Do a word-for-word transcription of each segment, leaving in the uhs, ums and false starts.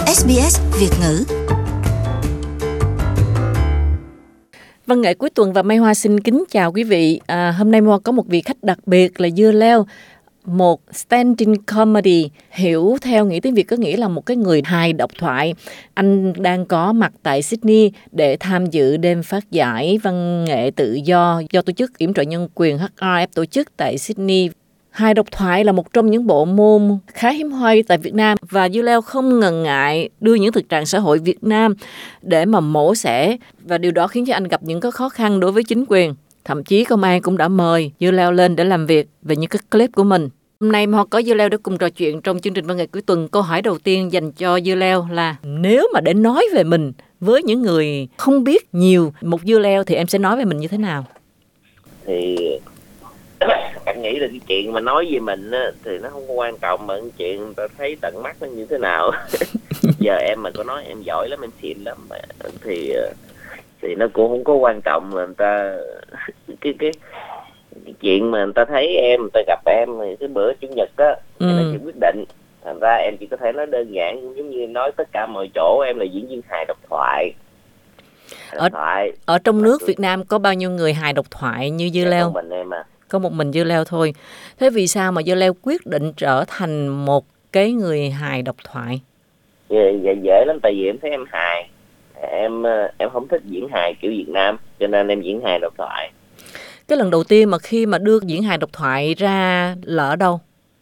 ét bê ét Việt ngữ. Văn nghệ cuối tuần và Mai Hoa xin kính chào quý vị. À, hôm nay Mai Hoa có một vị khách đặc biệt là Dưa Leo, một stand-in comedy, hiểu theo nghĩa tiếng Việt có nghĩa là một cái người hài độc thoại. Anh đang có mặt tại Sydney để tham dự đêm phát giải văn nghệ tự do do tổ chức Yểm trợ Nhân quyền hát rờ ép tổ chức tại Sydney. Hài độc thoại là một trong những bộ môn khá hiếm hoi tại Việt Nam và Dưa Leo không ngần ngại đưa những thực trạng xã hội Việt Nam để mà mổ xẻ, và điều đó khiến cho anh gặp những cái khó khăn đối với chính quyền. Thậm chí công an cũng đã mời Dưa Leo lên để làm việc về những cái clip của mình. Hôm nay họ có Dưa Leo để cùng trò chuyện trong chương trình văn nghệ cuối tuần. Câu hỏi đầu tiên dành cho Dưa Leo là nếu mà để nói về mình với những người không biết nhiều một Dưa Leo thì em sẽ nói về mình như thế nào? Thì em nghĩ là cái chuyện mà nói về mình á, thì nó không có quan trọng, mà cái chuyện người ta thấy tận mắt nó như thế nào. Giờ em mà có nói em giỏi lắm, em xịn lắm mà, thì thì nó cũng không có quan trọng. Mà người ta cái cái cái chuyện mà người ta thấy em, người ta gặp em thì cái bữa chủ nhật á, ừ. nó chỉ quyết định. Thành ra em chỉ có thể nói đơn giản giống như nói tất cả mọi chỗ em là diễn viên hài độc thoại. Độc ở, thoại. ở trong nước Việt Nam có bao nhiêu người hài độc thoại như Dưa Leo? Có mình em à. Có một mình Dưa Leo thôi. Thế vì sao mà Dưa Leo quyết định trở thành một cái người hài độc thoại? Dễ, dễ, dễ lắm, tại vì em thấy em hài. Em em không thích diễn hài kiểu Việt Nam, cho nên em diễn hài độc thoại. Cái lần đầu tiên mà khi mà đưa diễn hài độc thoại ra là ở đâu?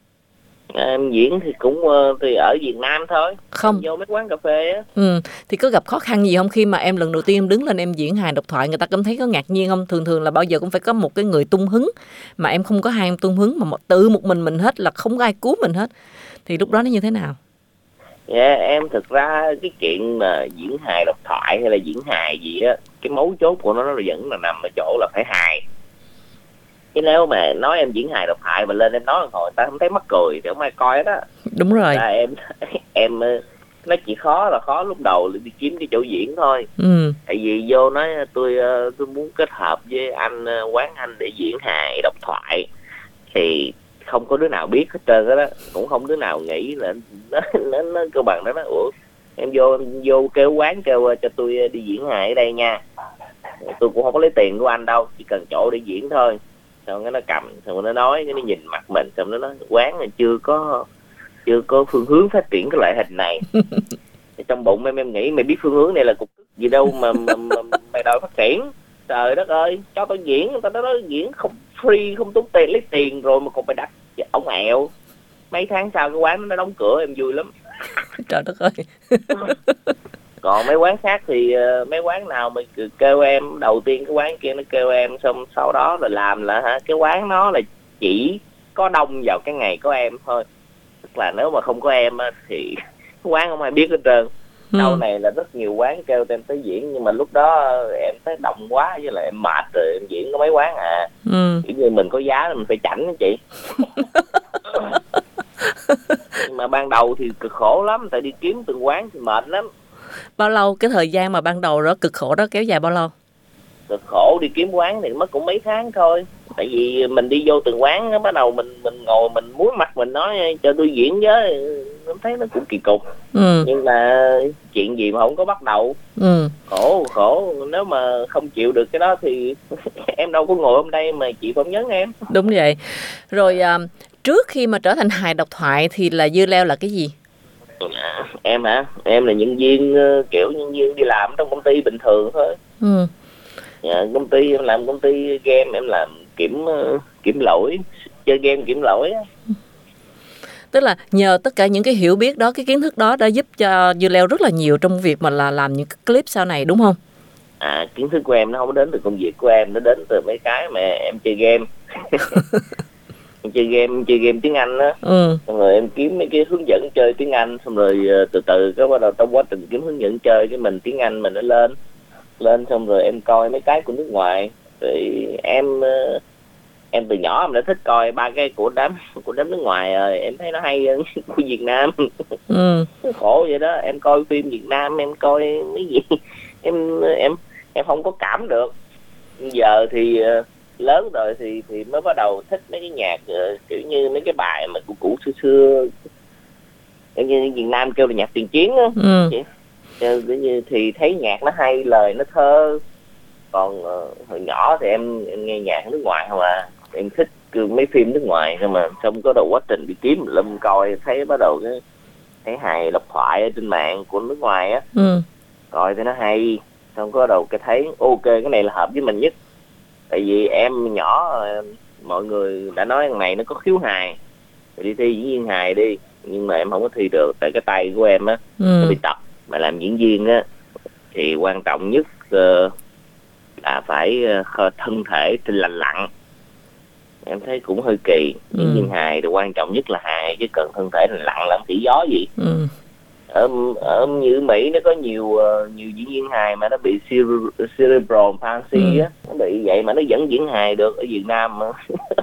Em diễn thì cũng thì ở Việt Nam thôi. Không. Em vô mấy quán cà phê á. Ừ. Thì có gặp khó khăn gì không khi mà em lần đầu tiên em đứng lên em diễn hài độc thoại? Người ta cảm thấy có ngạc nhiên không? Thường thường là bao giờ cũng phải có một cái người tung hứng, mà em không có hai em tung hứng, mà một, tự một mình mình hết, là không có ai cứu mình hết. Thì lúc đó nó như thế nào? Dạ yeah, em thực ra cái chuyện mà diễn hài độc thoại hay là diễn hài gì á, cái mấu chốt của nó nó vẫn là nằm ở chỗ là phải hài. Chứ nếu mà nói em diễn hài độc thoại mà lên em nói hồi ta không thấy mắc cười thì không ai coi hết á. Đúng rồi. À, em em nó chỉ khó là khó lúc đầu là đi kiếm cái chỗ diễn thôi. Ừ. Tại vì vô nói tôi tôi muốn kết hợp với anh Quán Anh để diễn hài độc thoại thì không có đứa nào biết hết trơn đó, cũng không đứa nào nghĩ là nó nó, nó cơ bằng đó. Nó ủa em vô em vô kêu quán kêu cho tôi đi diễn hài ở đây nha, tôi cũng không có lấy tiền của anh đâu, chỉ cần chỗ để diễn thôi. Xong cái nó cầm, xong nó nói, cái nó nhìn mặt mình, xong nó nói quán này chưa có chưa có phương hướng phát triển cái loại hình này. Trong bụng em em nghĩ mày biết phương hướng này là cục gì đâu mà, mà, mà mày đòi phát triển. Trời đất ơi, cho tôi diễn, người ta nói diễn không free, không tốn tiền, lấy tiền rồi mà còn phải đặt ống ẹo. Mấy tháng sau cái quán nó đóng cửa em vui lắm. Trời đất ơi. Còn mấy quán khác thì uh, mấy quán nào mà kêu em, đầu tiên cái quán kia nó kêu em, xong sau đó là làm là hả, cái quán nó là chỉ có đông vào cái ngày có em thôi. Tức là nếu mà không có em á, thì cái quán không ai biết hết trơn. Ừ. Sau này là rất nhiều quán kêu em tới diễn, nhưng mà lúc đó em thấy đông quá, với lại em mệt rồi, em diễn có mấy quán à. Ừ. Kiểu như mình có giá mình phải chảnh đó chị. Nhưng mà ban đầu thì cực khổ lắm, tại đi kiếm từng quán thì mệt lắm. Bao lâu cái thời gian mà ban đầu đó cực khổ đó kéo dài bao lâu? Cực khổ đi kiếm quán thì mất cũng mấy tháng thôi. Tại vì mình đi vô từng quán đó, bắt đầu mình mình ngồi mình muốn mặt mình nói cho tôi diễn với, em thấy nó cũng kỳ cục. Ừ. Nhưng mà chuyện gì mà không có bắt đầu. Ừ. Khổ khổ, nếu mà không chịu được cái đó thì em đâu có ngồi hôm đây mà chị phỏng vấn em. Đúng vậy. Rồi à, trước khi mà trở thành hài độc thoại thì là Dưa Leo là cái gì? À, em hả? Em là nhân viên, kiểu nhân viên đi làm trong công ty bình thường thôi. Ừ. Dạ, công ty em làm công ty game, em làm kiểm kiểm lỗi, chơi game kiểm lỗi á. Tức là nhờ tất cả những cái hiểu biết đó, cái kiến thức đó đã giúp cho Dưa Leo rất là nhiều trong việc mà là làm những cái clip sau này, đúng không? À, kiến thức của em nó không đến từ công việc của em, nó đến từ mấy cái mà em chơi game. Em chơi game, chơi game tiếng Anh á. Ừ. Xong rồi em kiếm mấy cái hướng dẫn chơi tiếng Anh, xong rồi từ từ cái bắt đầu trong quá trình kiếm hướng dẫn chơi cái mình tiếng Anh mình nó lên. Lên xong rồi em coi mấy cái của nước ngoài. Rồi em em từ nhỏ em đã thích coi ba cái của đám của đám nước ngoài rồi, em thấy nó hay hơn của Việt Nam. Ừ. Khổ vậy đó, em coi phim Việt Nam, em coi mấy gì em em em không có cảm được. Giờ thì lớn rồi thì thì mới bắt đầu thích mấy cái nhạc kiểu như mấy cái bài mà cũ cũ xưa xưa như Việt Nam kêu là nhạc tiền chiến á. Ừ. Thì thấy nhạc nó hay, lời nó thơ. Còn uh, hồi nhỏ thì em, em nghe nhạc nước ngoài không à, em thích mấy phim nước ngoài nhưng mà xong có đầu quá trình đi kiếm lâm coi, thấy bắt đầu cái thấy hài độc thoại ở trên mạng của nước ngoài á. Ừ. Coi thì nó hay, xong có đầu cái thấy ok cái này là hợp với mình nhất. Tại vì em nhỏ mọi người đã nói thằng này nó có khiếu hài thì đi thi diễn viên hài đi, nhưng mà em không có thi được tại cái tay của em á. Ừ. Nó bị tập. Mà làm diễn viên á thì quan trọng nhất uh, là phải uh, thân thể thì lành lặn. Em thấy cũng hơi kỳ. Diễn viên ừ. hài thì quan trọng nhất là hài, chứ cần thân thể lành lặn làm tỷ gió gì. Ừ. Ở, ở như Mỹ nó có nhiều uh, nhiều diễn viên hài mà nó bị cerebral palsy á, ừ. nó bị vậy mà nó vẫn diễn hài được. Ở Việt Nam mà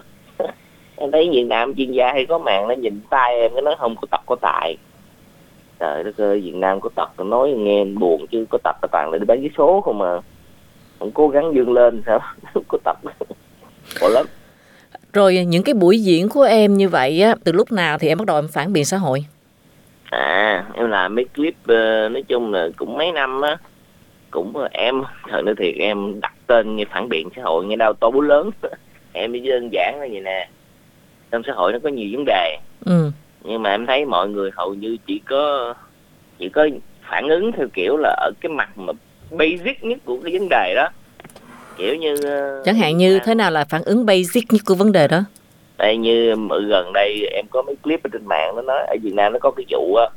em thấy Việt Nam chuyên gia hay có màn nó nhìn tay em cái nó không có tật có tài. Trời đất ơi, Việt Nam có tật nói nghe buồn, chứ có tật là toàn là đi bán vé số không mà. Không cố gắng vươn lên sao có tật khổ lắm. Rồi những cái buổi diễn của em như vậy á, từ lúc nào thì em bắt đầu em phản biện xã hội? À, em làm mấy clip uh, nói chung là cũng mấy năm á. Cũng uh, em, thời nữa thì em đặt tên như phản biện xã hội, nghe đau to búa lớn. Em chỉ đơn giản là vậy nè. Trong xã hội nó có nhiều vấn đề. Ừ. Nhưng mà em thấy mọi người hầu như chỉ có chỉ có phản ứng theo kiểu là ở cái mặt mà basic nhất của cái vấn đề đó. Kiểu như uh, chẳng hạn như à, thế nào là phản ứng basic nhất của vấn đề đó? Đây như ở gần đây em có mấy clip ở trên mạng nó nói ở Việt Nam nó có cái vụ á,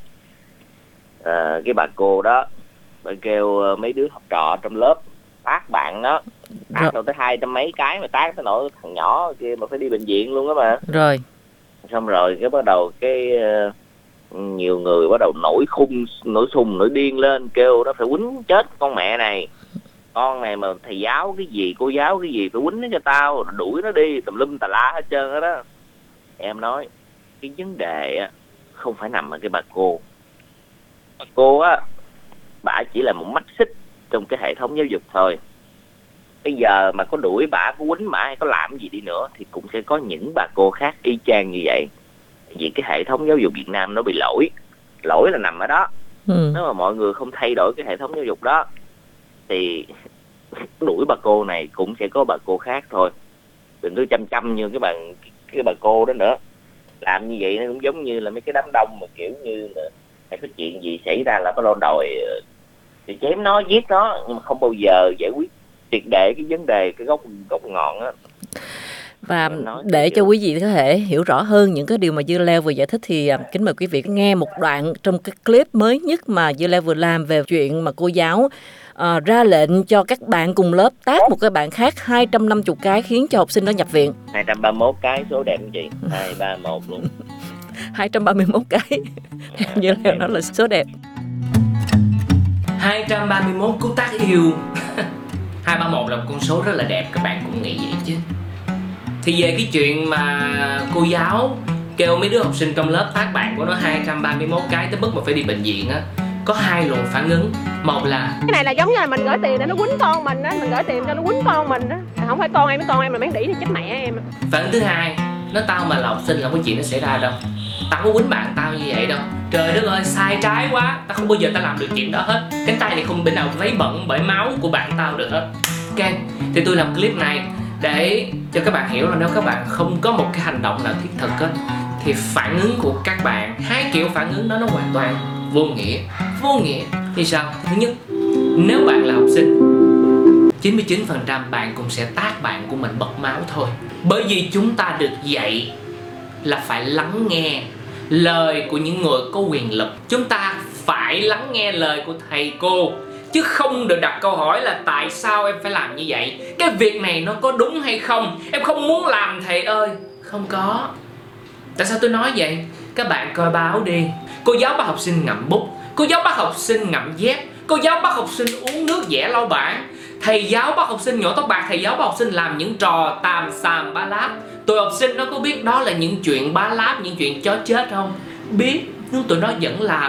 à, cái bà cô đó bà kêu mấy đứa học trò trong lớp tát bạn đó, tát đâu tới hai trăm mấy cái mà tát tới nỗi thằng nhỏ kia mà phải đi bệnh viện luôn đó mà. Rồi xong rồi cái bắt đầu cái uh, nhiều người bắt đầu nổi khung nổi sùng nổi điên lên, kêu nó phải quýnh chết con mẹ này, con này mà thầy giáo cái gì cô giáo cái gì phải quýnh nó cho tao, đuổi nó đi tùm lum tà lá hết trơn đó, đó. Em nói cái vấn đề á không phải nằm ở cái bà cô. Bà cô á, bả chỉ là một mắt xích trong cái hệ thống giáo dục thôi. Bây giờ mà có đuổi bả, có quýnh bả hay có làm gì đi nữa thì cũng sẽ có những bà cô khác y chang như vậy. Vì cái hệ thống giáo dục Việt Nam nó bị lỗi. Lỗi là nằm ở đó. Ừ. Nếu mà mọi người không thay đổi cái hệ thống giáo dục đó thì đuổi bà cô này cũng sẽ có bà cô khác thôi. Đừng cứ chăm chăm như cái bà cái bà cô đó nữa. Làm như vậy nó cũng giống như là mấy cái đám đông mà kiểu như là hay có chuyện gì xảy ra là bắt đầu đòi thì chém nó, giết nó, nhưng mà không bao giờ giải quyết triệt để cái vấn đề, cái gốc gốc ngọn á. Và để cho quý vị có thể hiểu rõ hơn những cái điều mà Dưa Leo vừa giải thích thì kính mời quý vị nghe một đoạn trong cái clip mới nhất mà Dưa Leo vừa làm về chuyện mà cô giáo uh, ra lệnh cho các bạn cùng lớp tát một cái bạn khác hai trăm năm mươi cái khiến cho học sinh đó nhập viện. hai trăm ba mươi mốt cái số đẹp chị, hai trăm ba mươi mốt luôn. hai trăm ba mươi mốt cái. Dưa Leo nói là số đẹp. hai trăm ba mươi mốt cú tát yêu. hai trăm ba mươi mốt là một con số rất là đẹp, các bạn cũng nghĩ vậy chứ. Thì về cái chuyện mà cô giáo kêu mấy đứa học sinh trong lớp tát bạn của nó hai trăm ba mươi mốt cái tới mức mà phải đi bệnh viện á, có hai luồng phản ứng. Một là cái này là giống như là mình gửi tiền để nó quýnh con mình á, mình gửi tiền cho nó quýnh con mình á, không phải con em với con em là bán đỉ thì chết mẹ em. Phản ứng thứ hai, nó tao mà là học sinh là không có chuyện nó xảy ra đâu, tao không có quýnh bạn tao như vậy đâu, trời đất ơi sai trái quá, tao không bao giờ tao làm được chuyện đó hết, cái tay này không bên nào thấy bận bởi máu của bạn tao được hết. Ok, thì tôi làm clip này để cho các bạn hiểu là nếu các bạn không có một cái hành động nào thiết thực á, thì phản ứng của các bạn, hai kiểu phản ứng đó nó hoàn toàn vô nghĩa. Vô nghĩa như sao? Thứ nhất, nếu bạn là học sinh, chín mươi chín phần trăm bạn cũng sẽ tát bạn của mình bật máu thôi. Bởi vì chúng ta được dạy là phải lắng nghe lời của những người có quyền lực. Chúng ta phải lắng nghe lời của thầy cô, chứ không được đặt câu hỏi là tại sao em phải làm như vậy, cái việc này nó có đúng hay không, em không muốn làm thầy ơi. Không có. Tại sao tôi nói vậy? Các bạn coi báo đi, cô giáo bắt học sinh ngậm bút, cô giáo bắt học sinh ngậm dép, cô giáo bắt học sinh uống nước vẽ lau bảng, thầy giáo bắt học sinh nhổ tóc bạc, thầy giáo bắt học sinh làm những trò tàm xàm bá láp. Tụi học sinh nó có biết đó là những chuyện bá láp, những chuyện chó chết không? Biết, nhưng tụi nó vẫn làm.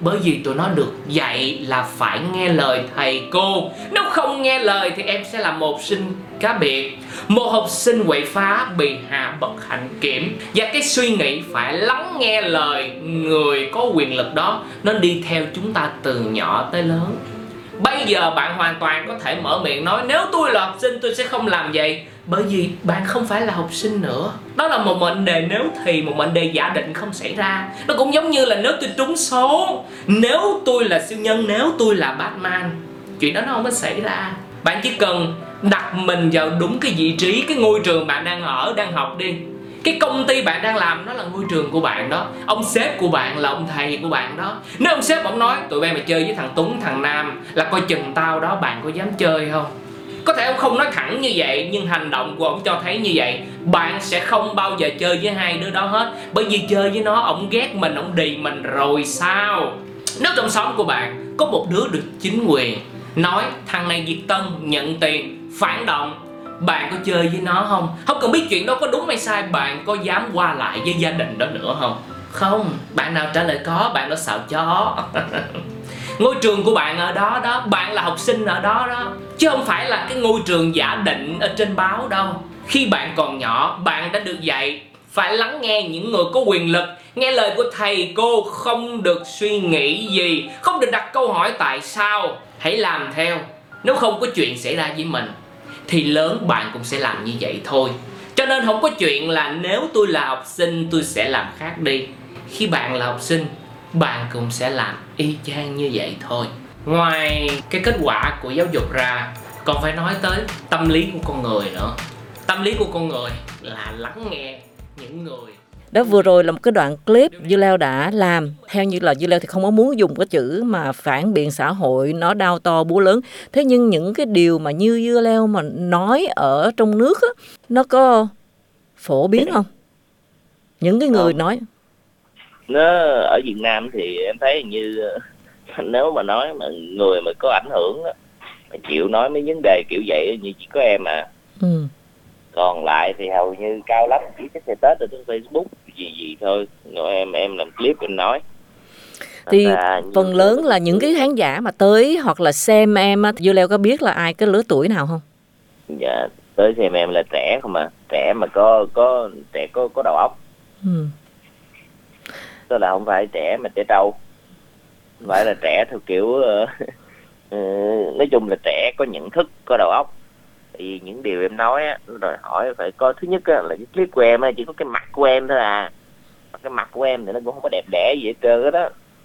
Bởi vì tụi nó được dạy là phải nghe lời thầy cô. Nếu không nghe lời thì em sẽ là một học sinh cá biệt, một học sinh quậy phá bị hạ bậc hạnh kiểm. Và cái suy nghĩ phải lắng nghe lời người có quyền lực đó, nó đi theo chúng ta từ nhỏ tới lớn. Bây giờ bạn hoàn toàn có thể mở miệng nói nếu tôi là học sinh tôi sẽ không làm vậy, bởi vì bạn không phải là học sinh nữa. Đó là một mệnh đề nếu thì, một mệnh đề giả định không xảy ra. Nó cũng giống như là nếu tôi trúng số, nếu tôi là siêu nhân, nếu tôi là Batman, chuyện đó nó không có xảy ra. Bạn chỉ cần đặt mình vào đúng cái vị trí, cái ngôi trường bạn đang ở, đang học đi. Cái công ty bạn đang làm đó là ngôi trường của bạn đó. Ông sếp của bạn là ông thầy của bạn đó. Nếu ông sếp ông nói tụi bay mà chơi với thằng Tuấn, thằng Nam là coi chừng tao đó, bạn có dám chơi không? Có thể ông không nói thẳng như vậy, nhưng hành động của ông cho thấy như vậy. Bạn sẽ không bao giờ chơi với hai đứa đó hết. Bởi vì chơi với nó, ông ghét mình, ông đì mình rồi sao? Nếu trong xóm của bạn có một đứa được chính quyền nói thằng này Việt Tân nhận tiền, phản động, bạn có chơi với nó không? Không cần biết chuyện đó có đúng hay sai, bạn có dám qua lại với gia đình đó nữa không? Không, bạn nào trả lời có, bạn đó sợ chó. Ngôi trường của bạn ở đó đó, bạn là học sinh ở đó đó, chứ không phải là cái ngôi trường giả định ở trên báo đâu. Khi bạn còn nhỏ, bạn đã được dạy phải lắng nghe những người có quyền lực, nghe lời của thầy cô, không được suy nghĩ gì, không được đặt câu hỏi tại sao. Hãy làm theo, nếu không có chuyện xảy ra với mình thì lớn bạn cũng sẽ làm như vậy thôi. Cho nên không có chuyện là nếu tôi là học sinh tôi sẽ làm khác đi. Khi bạn là học sinh, bạn cũng sẽ làm y chang như vậy thôi. Ngoài cái kết quả của giáo dục ra, còn phải nói tới tâm lý của con người nữa. Tâm lý của con người là lắng nghe những người. Đó vừa rồi là một cái đoạn clip Dưa Leo đã làm. Theo như là Dưa Leo thì không có muốn dùng cái chữ mà phản biện xã hội, nó đao to búa lớn. Thế nhưng những cái điều mà như Dưa Leo mà nói ở trong nước á, nó có phổ biến không? Những cái người không. nói Nó ở Việt Nam thì em thấy như nếu mà nói mà người mà có ảnh hưởng á, mà chịu nói mấy vấn đề kiểu vậy như chỉ có em à. ừ. Còn lại thì hầu như cao lắm chỉ cái xe Tết ở trên Facebook gì gì thôi. Rồi em em làm clip em nói. Thì phần lớn là những cái khán giả mà tới hoặc là xem em á, Dưa Leo có biết là ai, cái lứa tuổi nào không? Dạ, tới xem em là trẻ không à, trẻ mà có có trẻ có có đầu óc. Ừ. Tức là không phải trẻ mà trẻ trâu, không phải là trẻ theo kiểu uh, uh, nói chung là trẻ có nhận thức, có đầu óc. Thì những điều em nói á, đòi hỏi phải có, thứ nhất á, là cái clip của em á, chỉ có cái mặt của em thôi à. Cái mặt của em thì nó cũng không có đẹp đẽ gì hết trơn hết á.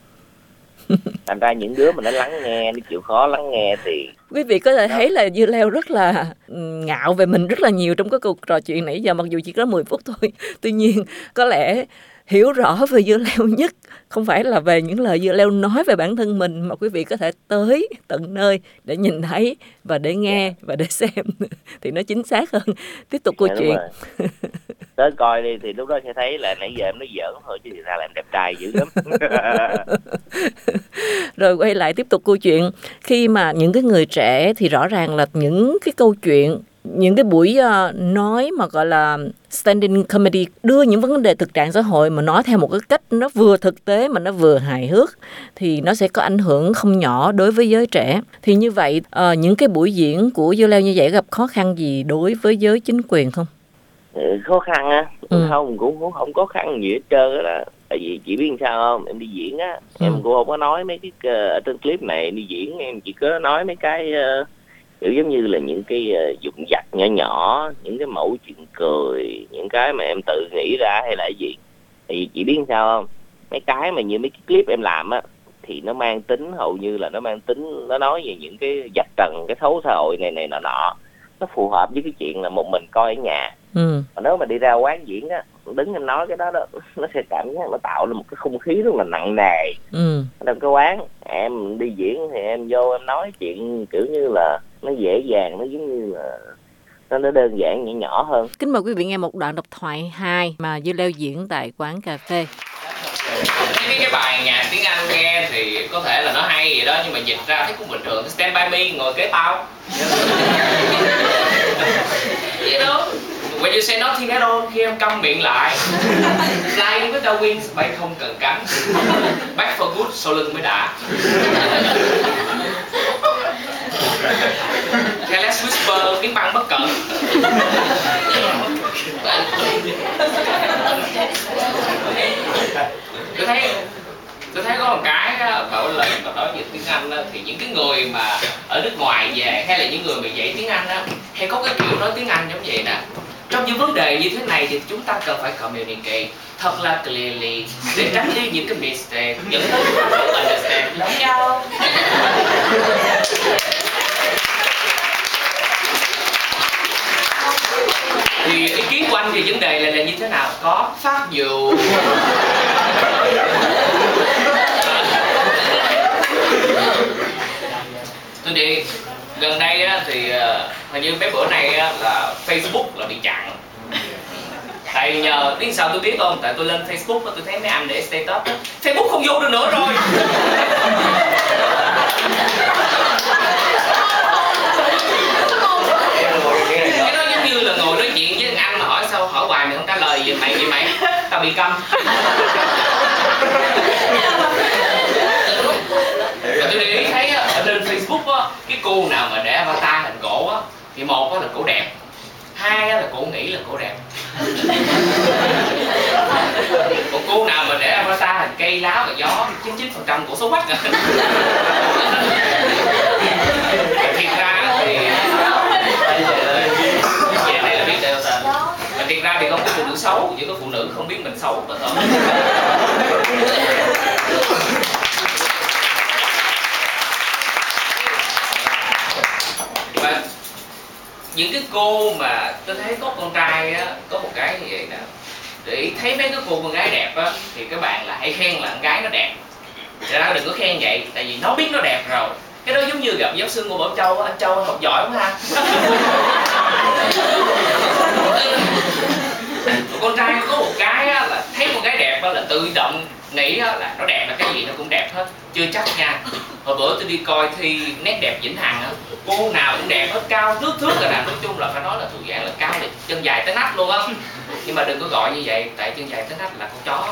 Thành ra những đứa mà nó lắng nghe, nó chịu khó lắng nghe thì quý vị có thể thấy là Dưa Leo rất là ngạo về mình rất là nhiều trong cái cuộc trò chuyện nãy giờ, mặc dù chỉ có mười phút thôi. Tuy nhiên có lẽ hiểu rõ về Dưa Leo nhất không phải là về những lời Dưa Leo nói về bản thân mình, mà quý vị có thể tới tận nơi để nhìn thấy và để nghe và để xem thì nó chính xác hơn. Tiếp tục câu dạ, chuyện. Tới coi đi thì lúc đó sẽ thấy là nãy giờ em nói giỡn thôi chứ thì ra là em đẹp trai dữ lắm. Rồi quay lại tiếp tục câu chuyện. Khi mà những cái người trẻ thì rõ ràng là những cái câu chuyện, những cái buổi uh, nói mà gọi là standing comedy, đưa những vấn đề thực trạng xã hội mà nói theo một cái cách nó vừa thực tế mà nó vừa hài hước, thì nó sẽ có ảnh hưởng không nhỏ đối với giới trẻ. Thì như vậy uh, những cái buổi diễn của Dưa Leo như vậy gặp khó khăn gì đối với giới chính quyền không? Ừ, khó khăn á, ừ. không cũng, cũng không khó khăn gì hết trơn á. Tại vì chị biết sao không, em đi diễn á, ừ. em cũng không có nói mấy cái ở trên clip này đi diễn, em chỉ có nói mấy cái uh, kiểu giống như là những cái uh, dụng vặt nhỏ nhỏ, những cái mẫu chuyện cười, những cái mà em tự nghĩ ra hay là gì. Tại vì chị biết sao không, mấy cái mà như mấy cái clip em làm á thì nó mang tính, hầu như là nó mang tính, nó nói về những cái vạch trần cái xấu xã hội này này nọ nọ, nó phù hợp với cái chuyện là một mình coi ở nhà. Ừ. Còn nếu mà đi ra quán diễn á, đứng em nói cái đó đó, nó sẽ cảm giác nó tạo ra một cái không khí rất là nặng nề. Ừ. Trong cái quán em đi diễn thì em vô em nói chuyện kiểu như là nó dễ dàng, nó giống như là nó nó đơn giản nhỏ nhỏ hơn. Kính mời quý vị nghe một đoạn độc thoại hai mà Dưa Leo diễn tại quán cà phê. Cái, cái bài nhạc tiếng Anh nghe thì có thể là nó hay vậy đó, nhưng mà dịch ra thấy cũng bình thường. Stand by me, ngồi kế tao vậy đó, When you say nothing at all, khi em câm miệng lại. Flying without wings, bay không cần cánh. Back for good, sau lưng mới đã. Careless whisper, tiếng băng bất cẩn. Tôi thấy tôi thấy có một cái bảo lần mà nói về tiếng Anh đó, thì những cái người mà ở nước ngoài về hay là những người mà dạy tiếng Anh đó, hay có cái kiểu nói tiếng Anh giống vậy nè. Trong những vấn đề như thế này thì chúng ta cần phải communicate thật là clearly để tránh đi những cái mistake, dẫn tới chúng ta không understand lẫn nhau. Thì ý kiến của anh về vấn đề này là như thế nào? Có phát dụ. Tôi đi gần đây á, thì hình như mấy bữa nay á, là Facebook là bị chặn. Tại nhờ biết sao tôi biết không? Tại tôi lên Facebook tôi thấy mấy anh để status Facebook không vô được nữa rồi. Cái đó giống như là ngồi nói chuyện với anh mà hỏi sao hỏi hoài mày không trả lời gì mày vậy mày? Tao bị câm. Và tôi để ý thấy á, ở trên Facebook á, cái cô nào mà để avatar hình cổ á, thì một á là cổ đẹp, hai á là cổ nghĩ là cổ đẹp. Còn cô nào mà để avatar hình cây lá và gió, chín mươi chín phần trăm cổ xấu quắc rồi. Thiệt ra thì về đây là biết đều tên. Mà thiệt ra thì không có phụ nữ xấu, chỉ có phụ nữ không biết mình xấu mà thôi. Và những cái cô mà tôi thấy có con trai á, có một cái như vậy nè, để thấy mấy cái cô con gái đẹp á thì các bạn là hãy khen là con gái nó đẹp. Thật ra đừng có khen vậy, tại vì nó biết nó đẹp rồi. Cái đó giống như gặp giáo sư Ngô Bảo Châu á, anh Châu học giỏi không ha? Con trai có một cái á, là thấy con gái đẹp á, là tự động nghĩ á, là nó đẹp là cái gì nó cũng đẹp hết. Chưa chắc nha. Hồi bữa tôi đi coi thi nét đẹp Vĩnh Hằng á, cô nào cũng đẹp hết, cao thước thước rồi nè. Nói chung là phải nói là thuộc dạng là cao thì chân dài tới nách luôn á. Nhưng mà đừng có gọi như vậy, tại chân dài tới nách là con chó.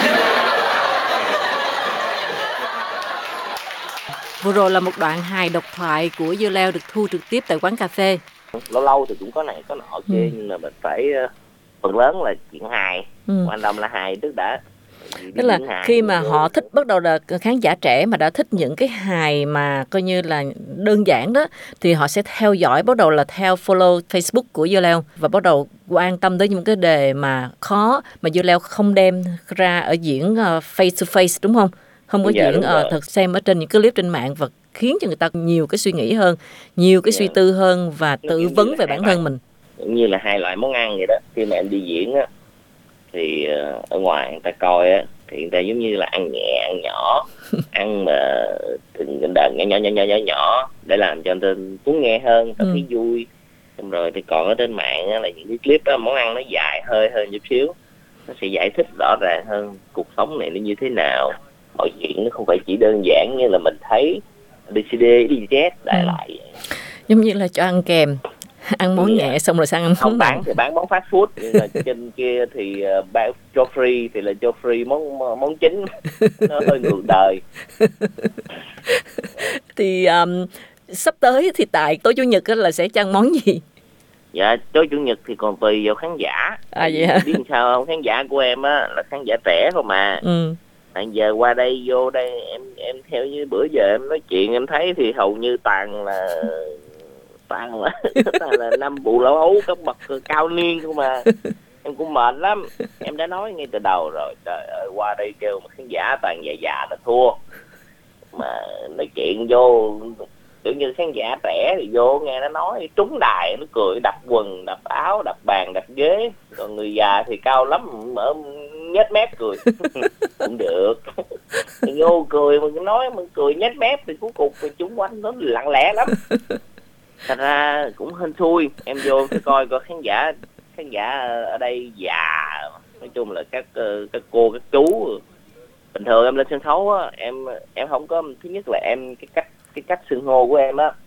Vừa rồi là một đoạn hài độc thoại của Dưa Leo được thu trực tiếp tại quán cà phê. Lâu lâu thì cũng có này có nọ kia, ừ. nhưng mà mình phải phần lớn là chuyện hài, ừ. quan tâm là hài trước đã. Tức là khi mà họ thích, bắt đầu là khán giả trẻ mà đã thích những cái hài mà coi như là đơn giản đó, thì họ sẽ theo dõi, bắt đầu là theo follow Facebook của Dưa Leo và bắt đầu quan tâm tới những cái đề mà khó mà Dưa Leo không đem ra ở diễn uh, face to face, đúng không? Không có dạ, diễn uh, thật xem ở trên những cái clip trên mạng, và khiến cho người ta nhiều cái suy nghĩ hơn, nhiều cái dạ. suy tư hơn và nó tự vấn về bản thân mình. Cũng như là hai loại món ăn vậy đó. Khi mà em đi diễn á thì uh, ở ngoài người ta coi á thì người ta giống như là ăn nhẹ, ăn nhỏ, ăn mà từng đợt nhỏ nhỏ nhỏ nhỏ nhỏ nhỏ để làm cho người ta muốn nghe hơn, ta thấy ừ. vui. Xong rồi thì còn ở trên mạng á, là những cái clip đó, món ăn nó dài hơi hơn chút xíu, nó sẽ giải thích rõ ràng hơn cuộc sống này nó như thế nào. Mọi chuyện nó không phải chỉ đơn giản như là mình thấy đê xê đê, đê Z đại ừ. lại vậy. Giống như là cho ăn kèm, ăn món nhẹ xong rồi sang ăn món bán nặng. Thì bán món fast food, nhưng mà trên kia thì uh, bán cho free thì là cho free món món chính. Nó hơi ngược đời. Thì um, sắp tới thì tại tối chủ nhật là sẽ cho ăn món gì? Dạ tối chủ nhật thì còn tùy vào khán giả. À vậy hả? Biết sao không, khán giả của em á là khán giả trẻ thôi mà. Ừ. Tại giờ qua đây vô đây em em theo như bữa giờ em nói chuyện em thấy thì hầu như toàn là toàn là toàn là năm bù lão ấu các bậc cao niên không mà. Em cũng mệt lắm. Em đã nói ngay từ đầu rồi, trời ơi qua đây kêu mà khán giả toàn già già là thua. Mà nói chuyện vô kiểu như khán giả trẻ thì vô nghe nó nói trúng đài, nó cười đập quần, đập áo, đập bàn, đập ghế. Còn người già thì cao lắm mở nhếch mép cười. Cũng được. Vô cười mà nói mà cười nhếch mép thì cuối cùng thì chúng quanh nó lặng lẽ lắm. Thật ra cũng hên xui. Em vô phải coi coi khán giả khán giả ở đây già, nói chung là các các cô các chú. Bình thường em lên sân khấu á, em em không có, thứ nhất là em cái cách cái cách xưng hô của em á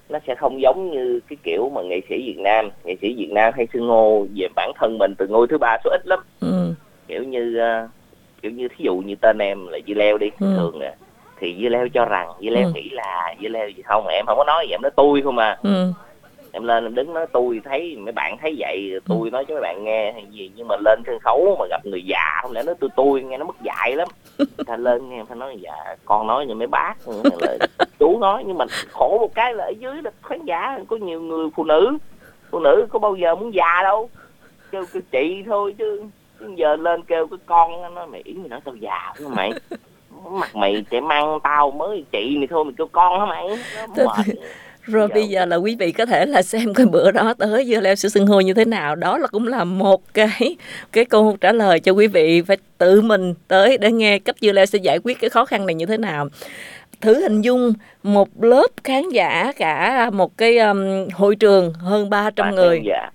nó sẽ không giống như cái kiểu mà nghệ sĩ Việt Nam. Nghệ sĩ Việt Nam hay xưng hô về bản thân mình từ ngôi thứ ba số ít lắm. Ừ. Kiểu như uh, kiểu như thí dụ như tên em là Dưa Leo đi, ừ. thường nè thì Dưa Leo cho rằng, Dưa Leo ừ. nghĩ là Dưa Leo gì không, em không có nói gì, em nói tôi không à. Ừ. Em lên em đứng nói tôi thấy, mấy bạn thấy vậy tôi ừ. nói cho mấy bạn nghe hay gì, nhưng mà lên sân khấu mà gặp người già không lẽ nói tôi tôi nghe nó mất dạy lắm. Ta lên nghe phải nói dạ con nói như mấy bác là chú nói, nhưng mà khổ một cái là ở dưới là khán giả có nhiều người phụ nữ, phụ nữ có bao giờ muốn già đâu, kêu kêu chị thôi chứ giờ lên kêu cái con nó mày yến mày nói tao già không mày, mặt mày trẻ măng tao mới chị mày thôi mày kêu con hả mày. Rồi bây giờ là quý vị có thể là xem cái bữa đó tới Dưa Leo sẽ xưng hô như thế nào. Đó là cũng là một cái cái câu trả lời cho quý vị phải tự mình tới để nghe cách Dưa Leo sẽ giải quyết cái khó khăn này như thế nào. Thử hình dung một lớp khán giả, cả một cái um, hội trường hơn ba trăm người. Dạ.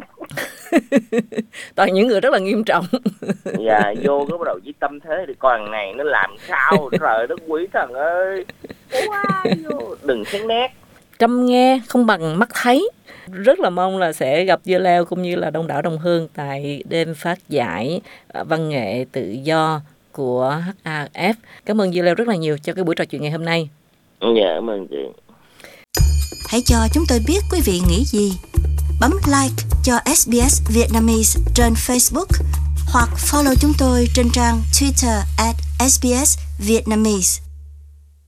Toàn những người rất là nghiêm trọng. Dạ, vô cái bắt đầu với tâm thế thì con này nó làm sao, trời đất quý thần ơi. Quá vô. Đừng sáng nét. Trăm nghe không bằng mắt thấy. Rất là mong là sẽ gặp Dưa Leo cũng như là đông đảo đồng hương tại đêm phát giải văn nghệ tự do của hát a ép. Cảm ơn Dưa Leo rất là nhiều cho cái buổi trò chuyện ngày hôm nay. Dạ, cảm ơn chị. Hãy cho chúng tôi biết quý vị nghĩ gì. Bấm like cho ét bê ét Vietnamese trên Facebook hoặc follow chúng tôi trên trang Twitter at ét bê ét Vietnamese.